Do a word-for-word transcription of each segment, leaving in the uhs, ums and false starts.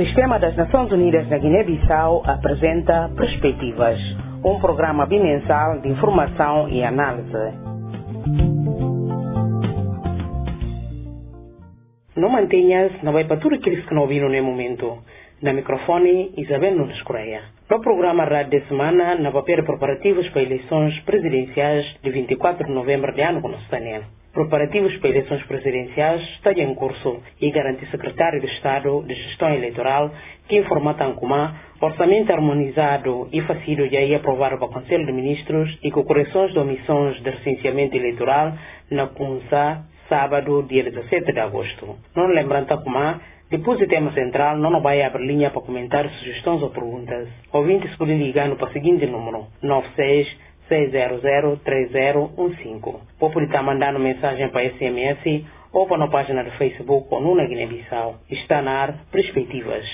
Sistema das Nações Unidas na Guiné-Bissau apresenta Perspectivas, um programa bimensal de informação e análise. Não mantenhas, não vai para tudo aquilo que não ouviram no momento. Na microfone, Isabel Nunes Correia. No programa Rádio de Semana, na papel preparativos para eleições presidenciais de vinte e quatro de novembro de ano com o Daniel. Preparativos para eleições presidenciais estão em curso e garante o secretário de Estado de Gestão Eleitoral que informa Tancumá orçamento harmonizado e facílio já ia aprovado para o Conselho de Ministros e com correções de omissões de recenseamento eleitoral na Cunsa, sábado, dia dezessete de agosto. Não lembrando Tancumá, depois do tema central, não vai abrir linha para comentar sugestões ou perguntas. Ouvintes podem ligar no para o seguinte número, nove seis seis zero zero três zero um cinco. Ou pode estar mandando mensagem para S M S ou para a página do Facebook ou no Guiné-Bissau. Está na ar Perspectivas.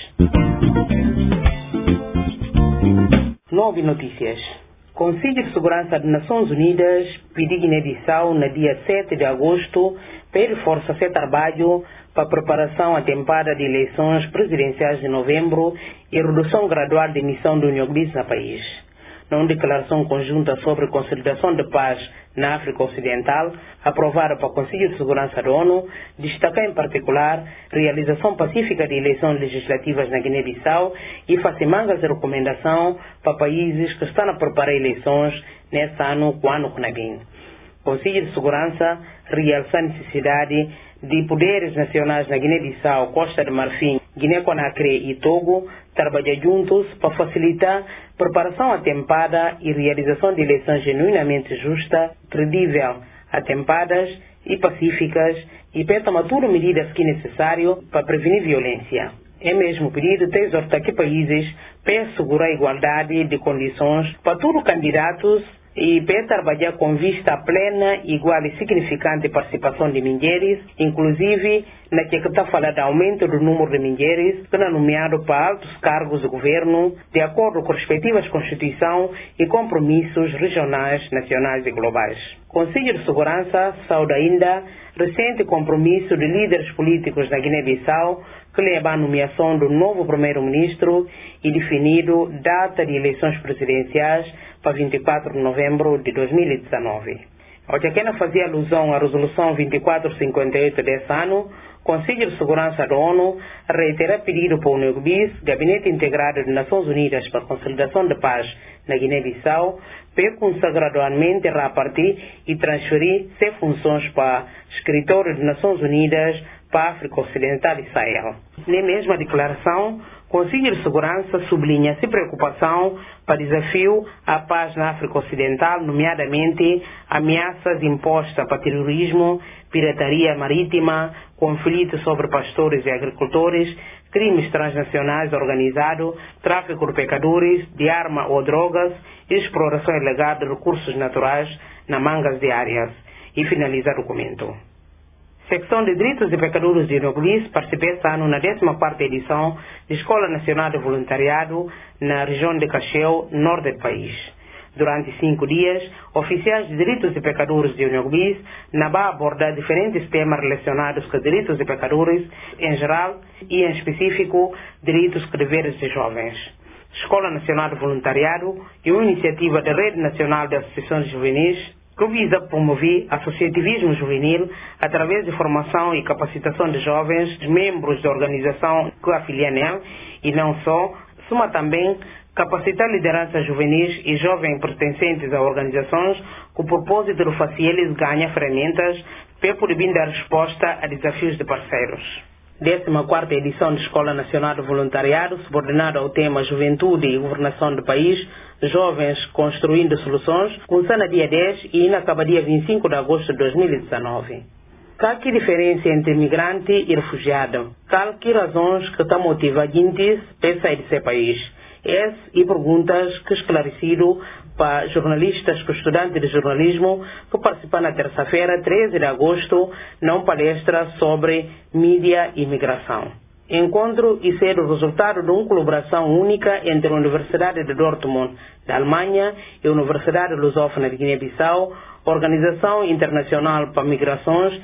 Nove notícias. Conselho de Segurança das Nações Unidas pediu Guiné-Bissau no dia sete de agosto para reforçar seu trabalho para a preparação atempada de eleições presidenciais de novembro e redução gradual de emissão do Uniogbis no país. Numa declaração conjunta sobre consolidação de paz na África Ocidental, aprovada para o Conselho de Segurança da ONU, destaca em particular a realização pacífica de eleições legislativas na Guiné-Bissau e faz mangas de recomendação para países que estão a preparar eleições neste ano, com o ano que vem. O Conselho de Segurança realça a necessidade de poderes nacionais na Guiné-Bissau, Costa de Marfim, Guiné-Conakry e Togo trabalhar juntos para facilitar a preparação atempada e realização de eleições genuinamente justas, credíveis, atempadas e pacíficas e para tomar todas as medidas que é necessário para prevenir violência. É mesmo pedido de exortar que países para assegurar a igualdade de condições para todos os candidatos e para trabalhar com vista plena, igual e significante participação de mulheres, inclusive na que está falando de aumento do número de mulheres que são nomeadas para altos cargos de governo, de acordo com respectivas Constituição e compromissos regionais, nacionais e globais. O Conselho de Segurança saúda ainda recente compromisso de líderes políticos da Guiné-Bissau que leva à nomeação do novo primeiro-ministro e definido data de eleições presidenciais para vinte e quatro de novembro de dois mil e dezenove. Ao que aquela fazia alusão à resolução vinte e quatro cinquenta e oito desse ano, o Conselho de Segurança da ONU reitera pedido para o Uniogbis, Gabinete Integrado das Nações Unidas para a Consolidação de Paz na Guiné-Bissau, para começar gradualmente a repartir e transferir suas funções para o Escritório das Nações Unidas para a África Ocidental e Sahel. Na mesma declaração, o Conselho de Segurança sublinha sua preocupação para o desafio à paz na África Ocidental, nomeadamente ameaças impostas para terrorismo, pirataria marítima, conflitos sobre pastores e agricultores, crimes transnacionais organizados, tráfico de pecadores, de armas ou drogas e exploração ilegal de recursos naturais nas mangas de áreas. E finaliza o documento. Secção de Direitos e Pecadores de Uniogbis participa este ano na décima quarta edição da Escola Nacional de Voluntariado na região de Cacheu, norte do país. Durante cinco dias, oficiais de Direitos e Pecadores de Uniogbis vão abordar diferentes temas relacionados com direitos e pecadores em geral e, em específico, direitos e deveres de jovens. Escola Nacional de Voluntariado é uma iniciativa da Rede Nacional de Associações Juvenis que visa promover associativismo juvenil através de formação e capacitação de jovens, membros da organização que afilia nela, e não só, soma também capacitar lideranças juvenis e jovens pertencentes a organizações com o propósito de fazer eles ganhar ferramentas para poder dar resposta a desafios de parceiros. décima quarta edição da Escola Nacional de Voluntariado, subordinada ao tema Juventude e Governação do País, Jovens Construindo Soluções, começa no dia dez e acaba dia vinte e cinco de agosto de dois mil e dezenove. Qual que é a diferença entre migrante e refugiado? Qual que razões que estão motivando a gente para sair de seu país? Essas e perguntas que esclarecido para jornalistas e estudantes de jornalismo que participam na terça-feira, treze de agosto, numa palestra sobre mídia e migração. Encontro e ser o resultado de uma colaboração única entre a Universidade de Dortmund, da Alemanha, e a Universidade Lusófona de Guiné-Bissau, Organização Internacional para Migrações,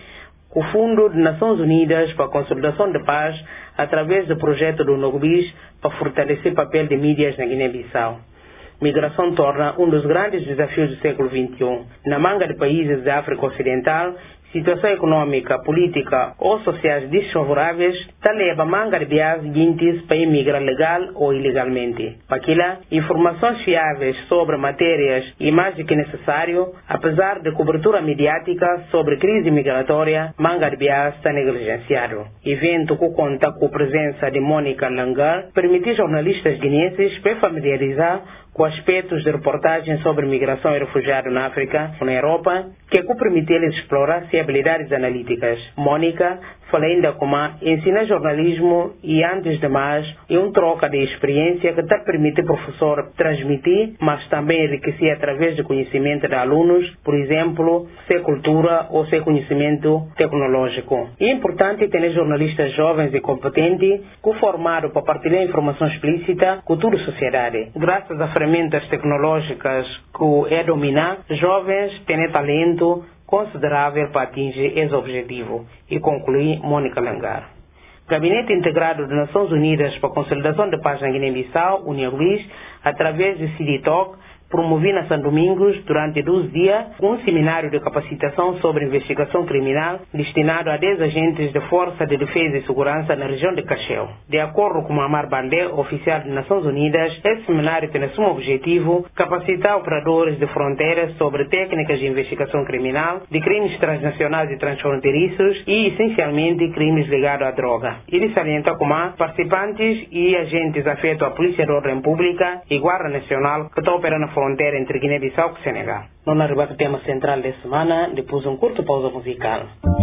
o Fundo de Nações Unidas para a Consolidação de Paz através do projeto do Nogubis para fortalecer o papel de mídias na Guiné-Bissau. Migração torna um dos grandes desafios do século vinte e um. Na manga de países da África Ocidental, situação econômica, política ou sociais desfavoráveis está leva a manga de bias guintes para emigrar legal ou ilegalmente. Para aquilo, informações fiáveis sobre matérias e mais do que necessário, apesar de cobertura mediática sobre crise migratória, manga de bias está negligenciado. Evento que conta com a presença de Mônica Langar permitiu jornalistas guineenses para familiarizar com aspectos de reportagem sobre migração e refugiados na África ou na Europa, que permitiu eles explorar suas habilidades analíticas. Mônica fala ainda como ensina jornalismo e, antes de mais, é uma troca de experiência que está permite o professor transmitir, mas também enriquecer através do conhecimento de alunos, por exemplo, sua cultura ou seu conhecimento tecnológico. É importante ter jornalistas jovens e competentes que formaram para partilhar informação explícita com toda a sociedade. Graças a ferramentas tecnológicas que é dominar, jovens têm talento considerável para atingir esse objetivo, e conclui Mônica Langar. Gabinete Integrado das Nações Unidas para a Consolidação da Paz na Guiné-Bissau, UNIAGUIS, através do C I D T O C, promovi na São Domingos, durante doze dias, um seminário de capacitação sobre investigação criminal destinado a dez agentes de Força de Defesa e Segurança na região de Cacheu. De acordo com Amar Bandé, oficial das Nações Unidas, esse seminário tem como objetivo capacitar operadores de fronteiras sobre técnicas de investigação criminal, de crimes transnacionais e transfronteiriços e, essencialmente, crimes ligados à droga. Ele salienta como participantes e agentes afetos à Polícia de Ordem Pública e Guarda Nacional que estão operando na fronteira entre Guiné-Bissau e Senegal. Nós arribamos ao tema central da semana, depois um curto pausa musical.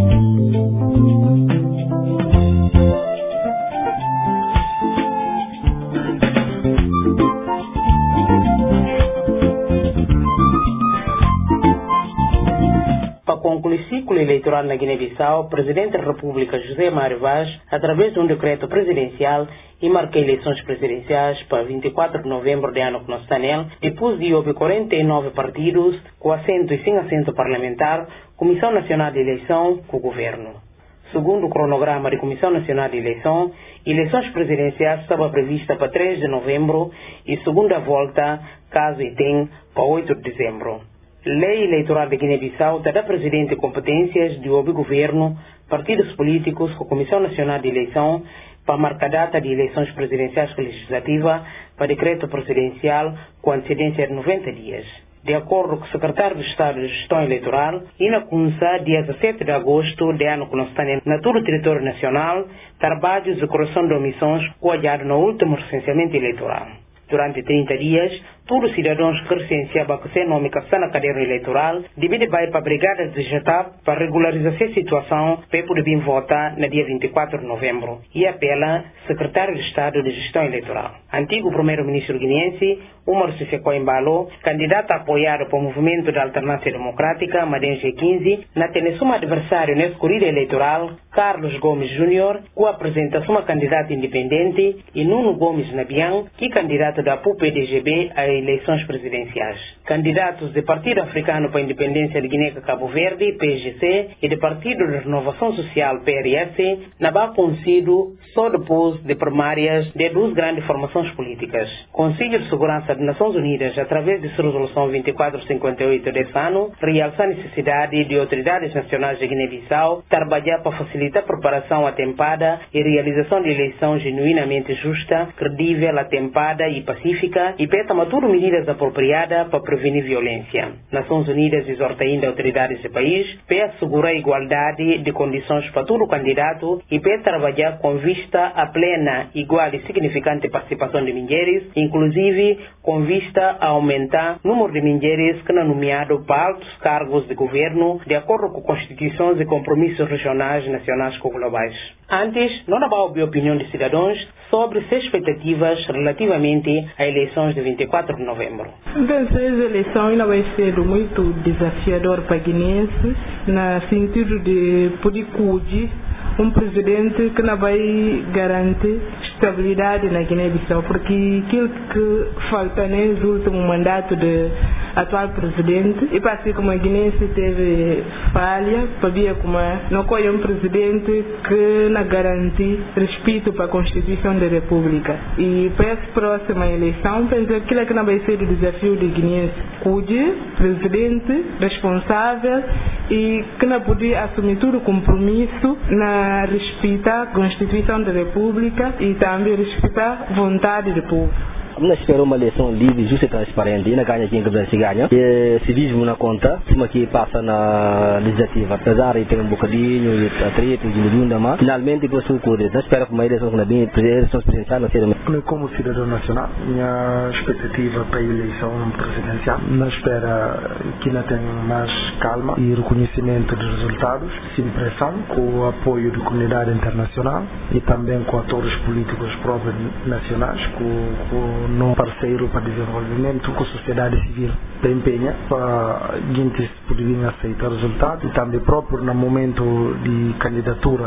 Para concluir o ciclo eleitoral na Guiné-Bissau, o Presidente da República, José Mário Vaz, através de um decreto presidencial, e marca eleições presidenciais para vinte e quatro de novembro de ano que nós estamos nele, depois de houve quarenta e nove partidos, com assento e sem assento parlamentar, Comissão Nacional de Eleição com o Governo. Segundo o cronograma da Comissão Nacional de Eleição, eleições presidenciais estava prevista para três de novembro e segunda volta, caso e tem, para oito de dezembro. Lei Eleitoral de Guiné-Bissau dá Presidente competências de ouvir governo, partidos políticos com a Comissão Nacional de Eleição para marcar data de eleições presidenciais legislativas para decreto presidencial com antecedência de noventa dias. De acordo com o Secretário de Estado de Gestão Eleitoral, e na Cunsa, dia dezessete de agosto de ano que nós estamos na todo o território nacional, trabalhos de correção de omissões coalhados no último recenseamento eleitoral. Durante trinta dias, todos os cidadãos que recenseavam que seu nome está na cadeira eleitoral devem vai para a Brigada de G T A P para regularizar a situação para poder vir votar no dia vinte e quatro de novembro e apela Secretário de Estado de Gestão Eleitoral. Antigo Primeiro-Ministro guineense, Umar Sissoko Embalo, candidato apoiado pelo Movimento da Alternância Democrática, Madem G quinze, na tensão adversário nessa corrida eleitoral, Carlos Gomes Júnior, que apresenta uma candidata independente, e Nuno Gomes Nabian, que candidato da P U P D G B a eleições presidenciais. Candidatos do Partido Africano para a Independência de Guiné-Cabo Verde, P G C, e do Partido de Renovação Social, P R S, não vai coincidir só depois de primárias de duas grandes formações políticas. Conselho de Segurança das Nações Unidas, através de sua resolução vinte e quatro cinquenta e oito desse ano, realça a necessidade de autoridades nacionais de Guiné-Bissau trabalhar para facilitar a preparação atempada e realização de eleição genuinamente justa, credível, atempada e pacífica, e para tomar todas medidas apropriadas para prevenir violência. Nações Unidas exorta ainda autoridades do país para assegurar a igualdade de condições para todo candidato e para trabalhar com vista à plena, igual e significante participação de mulheres, inclusive com vista a aumentar o número de mulheres que são nomeadas para altos cargos de governo, de acordo com constituições e compromissos regionais, nacionais e globais. Antes, não há a opinião de cidadãos sobre suas expectativas relativamente às eleições de vinte e quatro de novembro. Essa eleição ainda vai ser muito desafiador para guineenses, no sentido de poder cuidar um presidente que não vai garantir estabilidade na Guiné-Bissau, porque aquilo que falta nesse último mandato de atual presidente e para assim como a Guiné teve falha, sabia como não foi um presidente que não garante respeito para a Constituição da República. E para essa próxima eleição, penso que aquilo que não vai ser o desafio de Guiné, cuide, presidente, responsável e que não podia assumir todo o compromisso na respeitar a Constituição da República e também respeitar a vontade do povo. Nós esperamos uma eleição livre, justa e transparente. E na ganha quem que se ganha. E civismo na conta, cima que passa na legislativa. Apesar de ter um bocadinho e treta, de milhão mas finalmente que eu cuide. Nós esperamos que uma eleição que não bem, eleição presidencial não seja. Como cidadão nacional, minha expectativa para a eleição presidencial, nós espera que não tenha mais calma e reconhecimento dos resultados, sem pressão, com o apoio da comunidade internacional e também com atores políticos próprios nacionais, com, com no parceiro para desenvolvimento com a sociedade civil da empenha para a gente poderem aceitar o resultado e também próprio no momento de candidaturas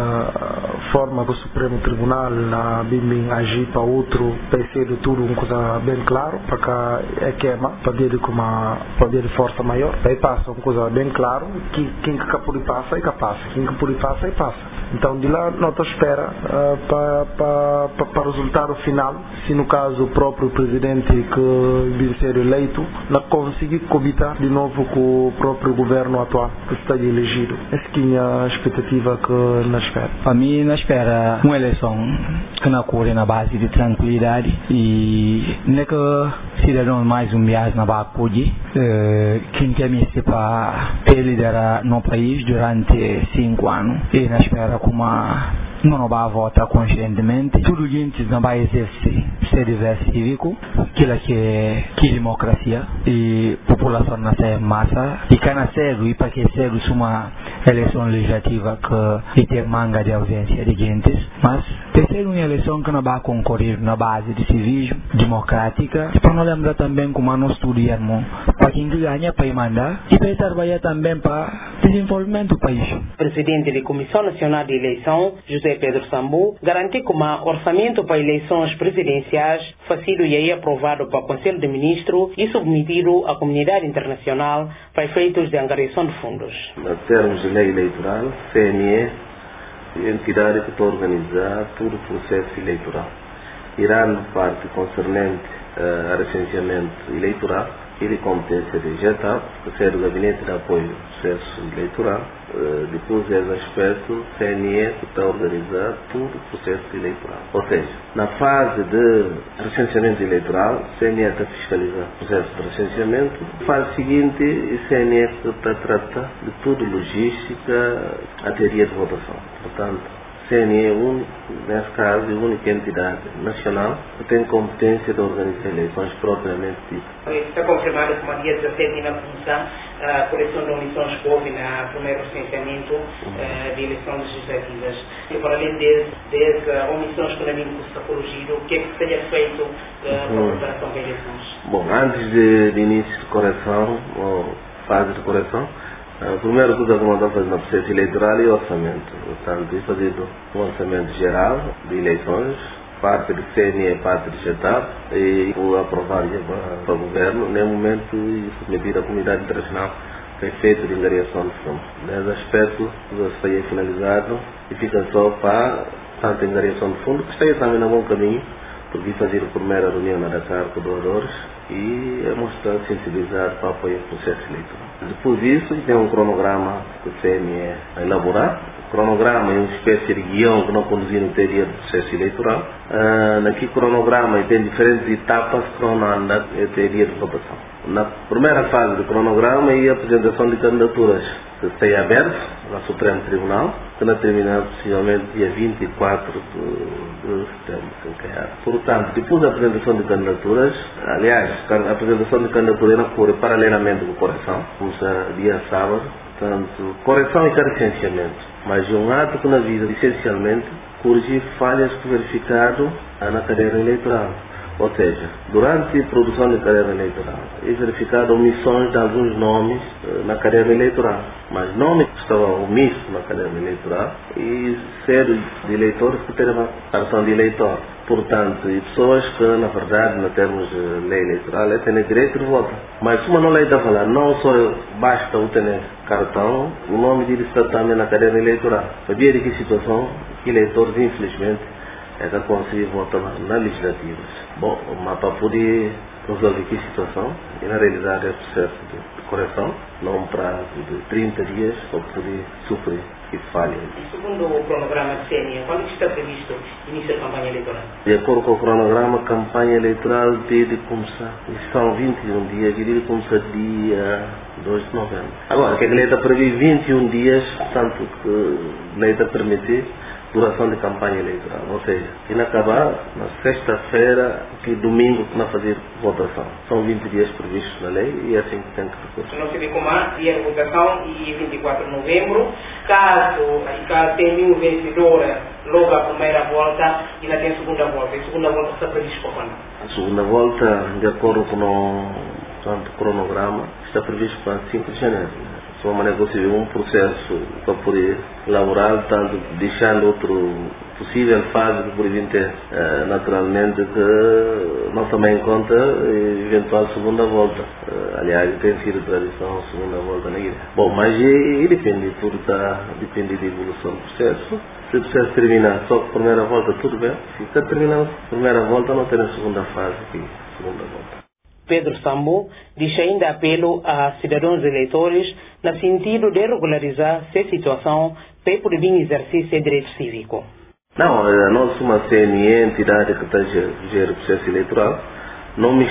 a forma que o Supremo Tribunal na bem agir para outro vai ser tudo uma coisa bem claro para que é queima para ver com uma poder de força maior aí passa uma coisa bem claro que quem que pode passar e que passa quem que pode passar e passa então de lá nós espera uh, para para para o resultado final se no caso o próprio presidente que vai ser eleito não conseguir coabitar de novo com o próprio governo atual que está elegido. Essa é a expectativa que nós espera. Para mim, nós espera uma eleição que não corre na base de tranquilidade e não é que cidadãos mais humilhados na base pode quem quer me para liderar no país durante cinco anos e nós espera como uma não vai votar conscientemente, tudo gente não vai exercer ser dever cívico, aquilo que é que democracia e população na ser massa e cana cedo e para que cedo uma eleição legislativa que tem manga de ausência de gente, mas tem ser uma eleição que não vai concorrer na base de civismo democrática e para não lembrar também como nós estudamos para quem ganha para mandar e para trabalhar também para desenvolvimento do país. Presidente da Comissão Nacional de Eleição, José Pedro Sambu, garantiu que o orçamento para eleições presidenciais foi sido e aí aprovado para o Conselho de Ministros e submetido à comunidade internacional para efeitos de angariação de fundos. Em termos de lei eleitoral, C N E é a entidade que está a organizar todo o processo eleitoral. Irá na parte concernente uh, a recenseamento eleitoral, ele competência de G E T A P, que é do Gabinete de Apoio ao Processo Eleitoral. Uh, depois desse aspecto, C N E que está a organizar todo o processo eleitoral. Ou seja, na fase de recenseamento eleitoral, C N E está a fiscalizar o processo de recenseamento. Na fase seguinte, o C N E está a tratar de toda a logística, a teoria de votação. Portanto, C N E é único, nesse caso, é a única entidade nacional que tem competência de organizar eleições propriamente ditas. Está confirmado que no dia dezassete na função a coleção de eleições que houve no primeiro recenseamento uh, de eleições legislativas. E para além dessas desse, uh, omissões que não está corrigido, o que é que seja feito uh, para a preparação de eleições? Bom, antes de, de início de correção, ou fase de correção, a primeira coisa que nós vamos fazer no processo eleitoral é o orçamento. Portanto, é fazer um orçamento geral de eleições, parte do C N E, parte do G E T A P, e vou aprovar para, para o governo. No momento, e submeter à comunidade internacional para efeito de angariação de fundos. Nesse aspecto, já está finalizado e fica só para tanta angariação de fundos, que está também no bom caminho, porque fazer a primeira reunião na Dakar com doadores e é mostrar, sensibilizar para apoiar o processo eleitoral. Depois disso, tem um cronograma que o C N E vai elaborar. O cronograma é uma espécie de guião que não conduzir no teoria do processo eleitoral. Uh, naquele cronograma tem diferentes etapas que não andam na teoria de votação. Na primeira fase do cronograma é a apresentação de candidaturas que está aberto no Supremo Tribunal, que vai terminar possivelmente dia vinte e quatro de setembro. Portanto, depois da apresentação de candidaturas, aliás, a apresentação de candidaturas não corre paralelamente com correção, começa dia sábado. Portanto, correção e carenciamento. Mas é um ato que na vida, essencialmente, corrigir falhas que verificado na cadeira eleitoral. Ou seja, durante a produção de caderno eleitoral, é verificado omissões de alguns nomes na caderno eleitoral. Mas nomes que estavam omissos na caderno eleitoral e ser de eleitores que terão cartão de eleitor. Portanto, e pessoas que, na verdade, em termos de lei eleitoral, têm direito de voto. Mas uma não lei está a falar, não só basta o ter cartão, o nome dele está também na caderno eleitoral. Sabia de que situação eleitores, infelizmente, é que conseguem votar nas legislativas. Bom, mas para poder resolver que situação, e na realidade é processo de correção, não um prazo de trinta dias para poder sofrer e falha. E segundo o cronograma de C N E, quando está previsto o início da campanha eleitoral? De acordo com o cronograma, a campanha eleitoral deve começar, são vinte e um dias, e deve começar dia dois de novembro. Agora, que a lei está prevista vinte e um dias, tanto que a lei está permitir duração de campanha eleitoral, ou seja, inacabar na sexta-feira, que domingo que não fazer votação. São vinte dias previstos na lei e é assim que tem que decorrer. Não se vê como há dia de votação e vinte e quatro de novembro, caso, caso tenha um vencedor logo a primeira volta e não tem a segunda volta. E a segunda volta está prevista para quando? A segunda volta, de acordo com o tanto, cronograma, está previsto para cinco de janeiro. De uma maneira possível, um processo para poder elaborar, tanto deixando outro possível fase que por ter, naturalmente, que não também em conta eventual segunda volta. Aliás, tem sido tradição a segunda volta na igreja. Bom, mas e, depende, tudo está, depende da evolução do processo. Se o processo terminar só com a primeira volta, tudo bem. Se está terminando a primeira volta, não tem a segunda fase aqui, segunda volta. Pedro Sambu diz ainda apelo a cidadãos eleitores no sentido de regularizar essa situação para poder exercer seu direito cívico. Não, a nossa uma C N E, entidade que está a gerir o processo eleitoral, não me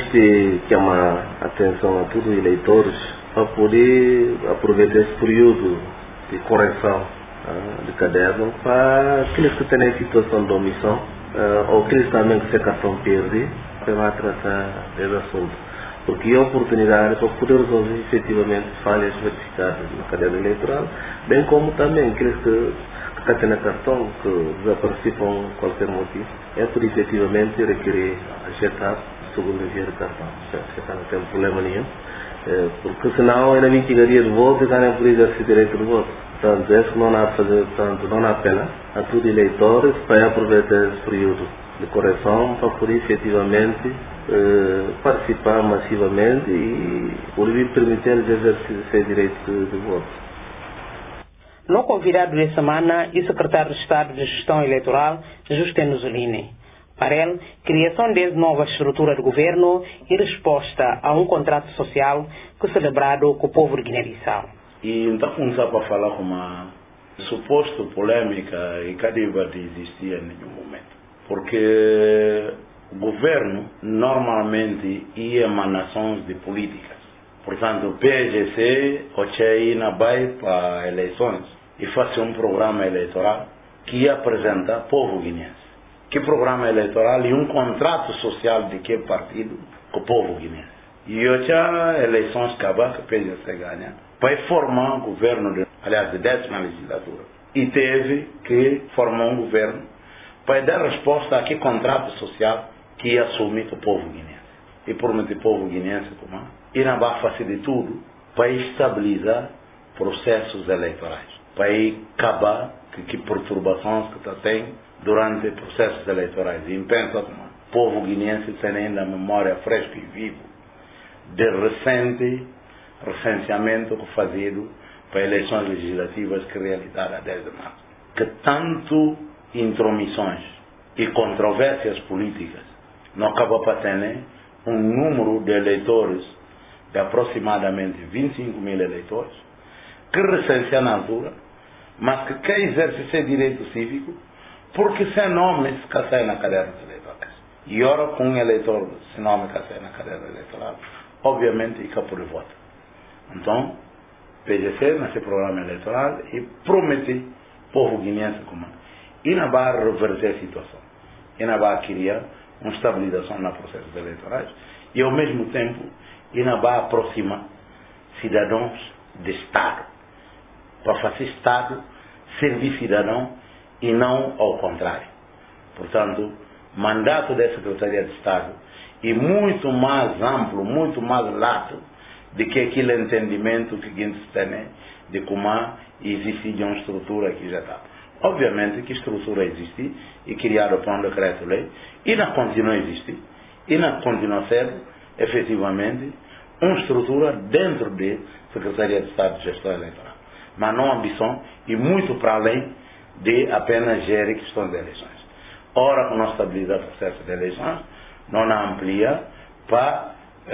chama a atenção a todos os eleitores para poder aproveitar esse período de correção uh, de caderno para aqueles que têm a situação de omissão uh, ou aqueles também que se cartão perde, para tratar desse assunto. Porque é a oportunidade para poder resolver efetivamente falhas verificadas na cadeira eleitoral, bem como também aqueles que, que têm cartão, que desapareceram por qualquer motivo, é por efetivamente requerer ajeitar a segunda via de cartão. Ajeitar não tem problema nenhum, é, porque senão ainda me tiraria de voto e também por exercer direito de voto. Portanto, é que não há fazer, portanto, não há pena a todos os eleitores para aproveitar esse período de correção para poder efetivamente eh, participar massivamente e por vir permitir-lhes exercer seu direito de, de voto. No convidado de semana e secretário de Estado de Gestão Eleitoral, Justino Zulini. Para ele, criação de nova estrutura de governo e resposta a um contrato social que celebrado com o povo de Guiné-Bissau. E então começar para falar com uma suposta polêmica e que deva de existir em nenhum momento. Porque o governo normalmente é emanações de políticas. Portanto, o P G C, o Cheina vai para eleições e faz um programa eleitoral que apresenta ao povo guineense. Que programa eleitoral e um contrato social de que partido com o povo guineense. E hoje há eleições que o P G C ganha para formar um governo, de, aliás, de décima legislatura. E teve que formar um governo para dar resposta a que contrato social que assume com o povo guineense. E por meio do povo guineense, como e não vai fazer de tudo para estabilizar processos eleitorais, para acabar com que perturbações que está tem durante processos eleitorais. E pensa como o povo guineense tem ainda a memória fresca e viva de recente recenseamento que fazido para eleições legislativas que realizaram a dez de março. Que tanto intromissões e controvérsias políticas não acaba para ter um número de eleitores de aproximadamente vinte e cinco mil eleitores que recenseam na altura, mas que quer exercer seu direito cívico porque sem nome se sai na cadeira eleitoral. E ora com um eleitor sem nome que sai na cadeira eleitoral, obviamente fica por voto. Então, P G C nesse programa eleitoral e promete povo guineense como e não vai reverter a situação. E não vai criar uma estabilização nos processos eleitorais e, ao mesmo tempo, e não vai aproximar cidadãos de Estado. Para fazer Estado, servir cidadão e não ao contrário. Portanto, mandato da Secretaria de Estado e muito mais amplo, muito mais lato do que aquele entendimento que a gente tem de como existe uma estrutura que já está. Obviamente que a estrutura existe e criada por um decreto-lei e não continua a existir e não continua a ser efetivamente uma estrutura dentro da Secretaria de Estado de Gestão Eleitoral. Mas não ambição e muito para além de apenas gerir questões de eleições. Ora, com a estabilidade do processo de eleições, não amplia para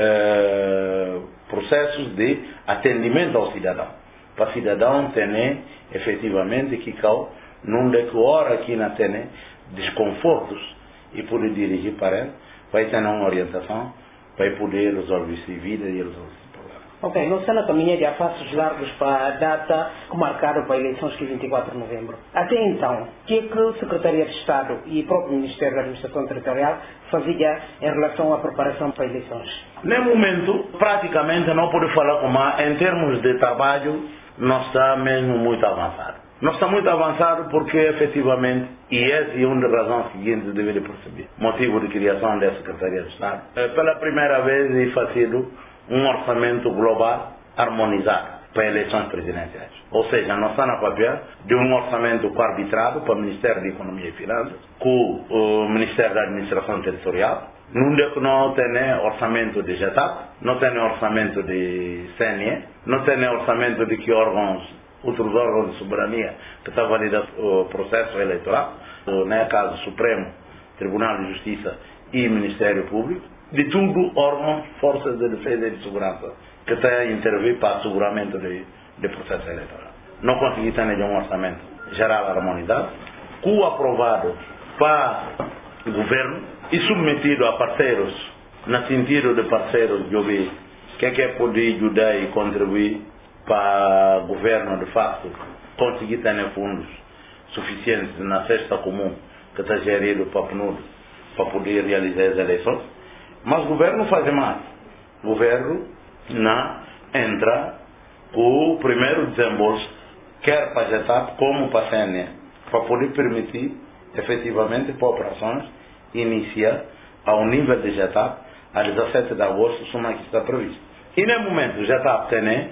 eh, processos de atendimento ao cidadão. Para o cidadão ter efetivamente que cal, não de que hora que não tem desconfortos e poder dirigir para ele, vai ter uma orientação para poder resolver essa vida e resolver esse problema. Ok, não está na caminha de a passos largos para a data marcada para eleições que é vinte e quatro de novembro. Até então, o que é que o Secretaria de Estado e o próprio Ministério da Administração Territorial fazia em relação à preparação para eleições? No momento, praticamente não pode falar como em termos de trabalho, não está mesmo muito avançado. Não está muito avançado porque, efetivamente, e essa é uma das razões seguintes deveria perceber, motivo de criação da Secretaria de Estado, é pela primeira vez é fazido um orçamento global harmonizado para eleições presidenciais. Ou seja, não está na papel de um orçamento arbitrado para o Ministério da Economia e Finanças, com o Ministério da Administração Territorial, não tem orçamento de G E T A P, não tem orçamento de C N E, não tem orçamento de que órgãos, outros órgãos de soberania que está validando o processo eleitoral, no caso Supremo, Tribunal de Justiça e Ministério Público, de tudo órgãos, forças de defesa e de segurança que estão a intervir para o asseguramento do processo eleitoral. Não consegui ter nenhum orçamento geral harmonizado, cu aprovado para o governo e submetido a parceiros, no sentido de parceiros de ouvir que é que é poder ajudar e contribuir para o governo, de facto, conseguir ter fundos suficientes na cesta comum que está gerido para o P N U D para poder realizar as eleições. Mas o governo faz mais. O governo não entra com o primeiro desembolso, quer para a G E T A P como para a C N E, para poder permitir, efetivamente, para operações iniciar ao nível de G E T A P a dezassete de agosto, como que está previsto. E no momento, o G E T A P tem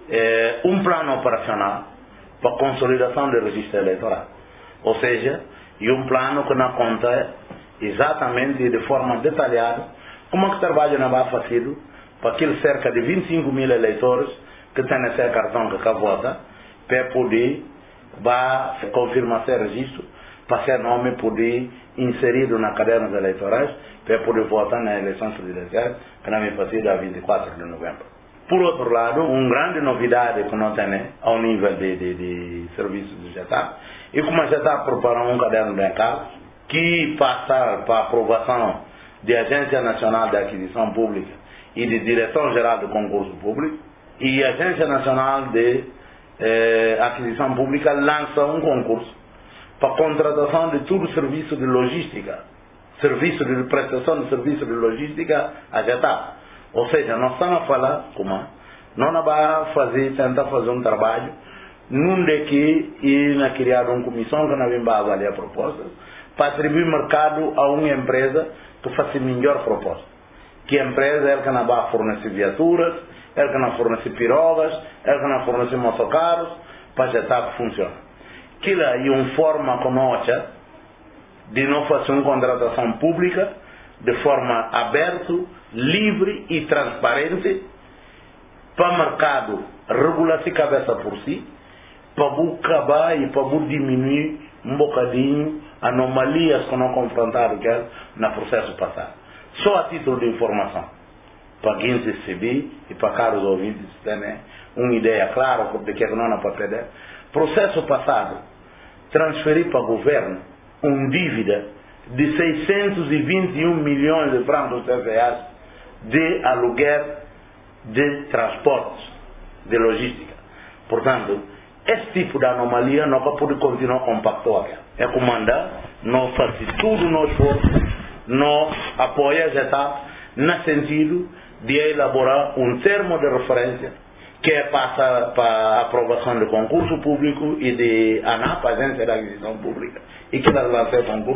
é, um plano operacional para a consolidação do registro eleitoral. Ou seja, e um plano que não conta exatamente e de forma detalhada como é que o trabalho não vai fazer para aqueles cerca de vinte e cinco mil eleitores que têm esse cartão que cá vota, para poder confirmar esse registro, para ser nome poder inserido na cadernos eleitorais, para poder votar na eleição presidencial que não vai fazer a vinte e quatro de novembro. Por outro lado, uma grande novidade que não tem ao nível de, de, de serviços do G E T A P, e como a G E T A P preparou um caderno de encargos que passar para aprovação da Agência Nacional de Aquisição Pública e de Direção-Geral do Concurso Público, e a Agência Nacional de eh, Aquisição Pública lança um concurso para a contratação de todo o serviço de logística, serviço de prestação de serviço de logística a G E T A P. Ou seja, nós estamos a falar, como não vai fazer, tentar fazer um trabalho, num de que ir criar uma comissão que não vai avaliar propostas, para atribuir mercado a uma empresa que faça melhor proposta. Que a empresa é que não vai fornecer viaturas, é que não fornece pirogas, é que não fornece motocarros, para a G E T A P funciona. Aquilo é uma forma conosca de não fazer uma contratação pública de forma aberta, livre e transparente, para o mercado regular-se cabeça por si, para acabar e para diminuir um bocadinho anomalias que não confrontaram no processo passado. Só a título de informação, para quem se receber e para caros ouvintes terem uma ideia clara de que não é para perder. Processo passado, transferir para o governo uma dívida de seiscentos e vinte e um milhões de francos C F As de aluguer de transportes, de logística. Portanto, esse tipo de anomalia não pode continuar compactuar. É comandar, não fazer tudo no esforço, não apoia a G E T A P no sentido de elaborar um termo de referência que passa para a aprovação de concurso público e de ANAP, Agência de Aquisição Pública, e que vai lançar concurso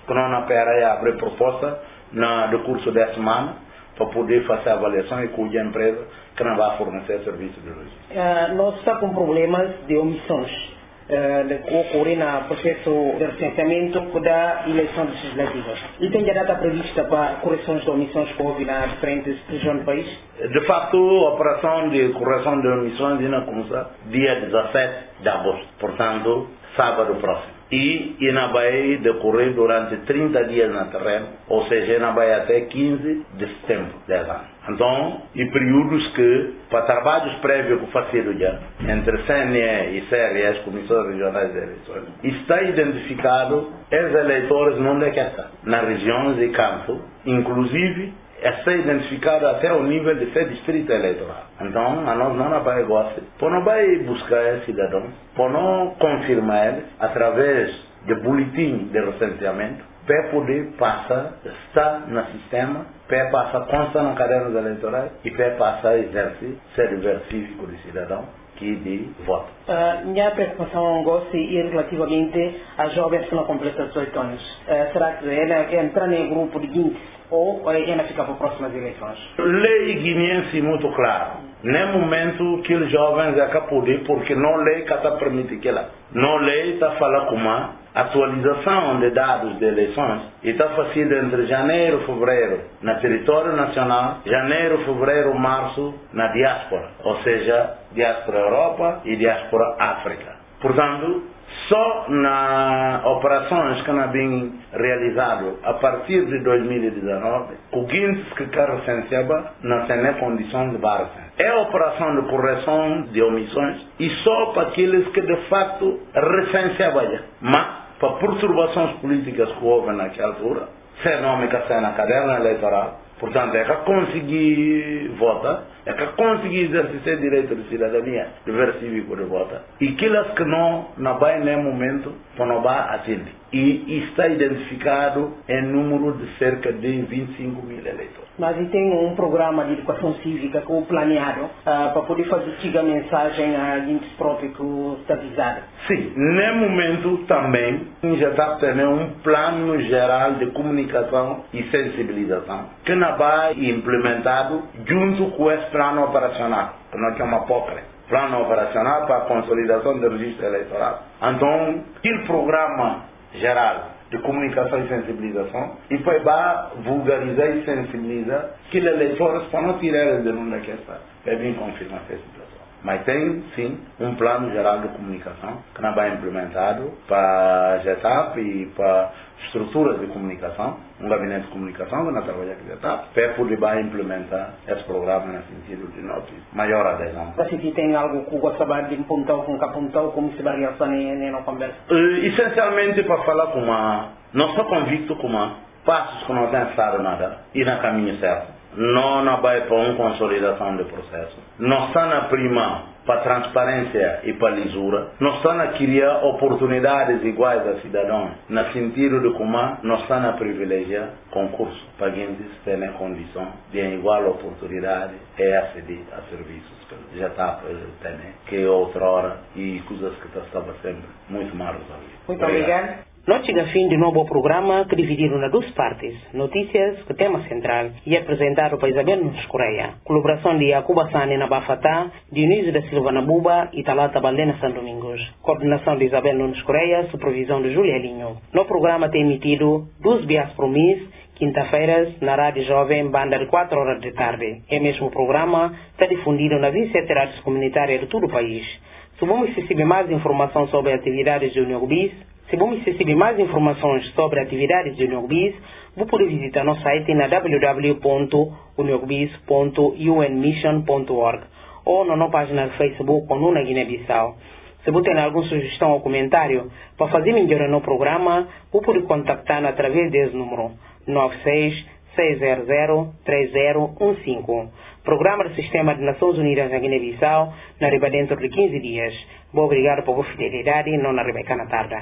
que não na pera e abre proposta no decurso da semana para poder fazer a avaliação e cuidar a empresa que não vai fornecer serviço de logística. Uh, nós estamos com problemas de omissões. Uh, ocorre no processo de recenseamento da eleição legislativa. E tem já data prevista para correções de omissões que houve nas diferentes regiões do país? De facto, a operação de correção de omissões ainda começa dia dezessete de agosto, portanto, sábado próximo. E ainda vai decorrer durante trinta dias na terreno, ou seja, ainda vai até quinze de setembro desse ano. Então, e períodos que, para trabalhos prévios que faziam já, entre C N E e C R E, as Comissões Regionais de Eleições, está identificado os eleitores onde é que estão, nas regiões e campo, inclusive, está identificado até o nível de ser distrito eleitoral. Então, a nós não vai gostar, para não vai buscar cidadãos, para não confirmar eles, através de boletim de recenseamento, para poder passar, estar no sistema, para passar, constar nas cadernos eleitorais e para passar exercer ser dever cívico de cidadão que de voto. Uh, minha preocupação gosta e relativamente a jovens que não completam dezoito anos. Uh, será que ela entra no grupo de vinte ou ela fica para as próximas eleições? Lei guineense muito claro. No momento que os jovens é poder, porque não lei que está permite que ela. Não lei está falando com uma atualização de dados de eleições e está fazida entre janeiro e fevereiro no território nacional, janeiro, fevereiro, março na diáspora, ou seja, diáspora Europa e diáspora África. Portanto, só nas operações que não bem realizado a partir de dois mil e dezenove, o guindes que quer recenseava não tem condições de base. É a operação de correção de omissões e só para aqueles que de facto recenseavam. Mas, para perturbações políticas que houve naquela altura, se nome que sai na caderna eleitoral, portanto, é que conseguir votar, é que conseguir exercer direito de cidadania, dever cívico de votar, e aquelas que não, não vai nem momento, para não vai atender. E está identificado em número de cerca de vinte e cinco mil eleitores. Mas e tem um programa de educação cívica que é planeado uh, para poder fazer chegar a mensagem a gente próprio que está avisado? Sim, no momento também já está tendo um plano geral de comunicação e sensibilização que não vai implementado junto com esse plano operacional, que nós chamamos POCRE. Plano operacional para a consolidação do registro eleitoral. Então, o programa geral de comunicação e sensibilização e foi para vulgarizar e sensibilizar que os eleitores para não tirar eles de onde que está, para vir confirmar essa situação. Mas tem, sim, um plano geral de comunicação que não vai implementado para a GETAP e para estruturas de comunicação, um gabinete de comunicação que não trabalha com a GETAP, para poder implementar esse programa no sentido de nós maior adesão. Mas se tem algo que gosta de apontar com que apontar, como se vai realizar na conversa? Uh, essencialmente para falar com uma, não estou convicto com uma, passos que não tem estado nada e na caminho certo. Não, não vai para uma consolidação do processo. Não está na prima para transparência e para lisura. Não está na criar oportunidades iguais a cidadãos, no sentido de como não está na privilegiar concurso para quem tem condição de em igual oportunidade é aceder a serviços que já está tendo, que outra hora e coisas que estava sempre muito mal resolvidas. Muito obrigado. Nós chegamos ao fim de um novo programa que dividiram em duas partes. Notícias, que tema central, e apresentado por Isabel Nunes Correia. Colaboração de Yacuba Sane na Bafatá, Dionísio da Silva na Buba e Talata Baldena São Domingos. Coordenação de Isabel Nunes Correia, supervisão de Júlia Linho. No programa tem emitido duas dias por mês, quinta-feiras, na Rádio Jovem, banda de quatro horas de tarde. É mesmo programa está difundido nas vinte e sete rádios comunitárias de todo o país. Se vamos receber mais informação sobre atividades de União Bis, se vamos receber mais informações sobre atividades de União Bis, vou poder visitar nosso site na w w w ponto uniogbis ponto u n mission ponto org ou na nossa página de Facebook com Nuna Guiné-Bissau. Se você tem alguma sugestão ou comentário para fazer melhor no programa, vou poder contactar através desse número nove seis seis zero zero três zero um cinco. Programa do Sistema de Nações Unidas na Guiné-Bissau, na arriba dentro de quinze dias. Muito obrigado por sua fidelidade, não na Rebeca na tarde.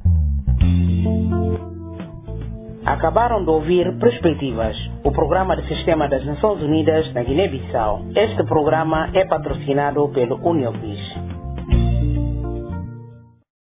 Acabaram de ouvir Perspectivas, o programa do Sistema das Nações Unidas na Guiné-Bissau. Este programa é patrocinado pelo União Bis.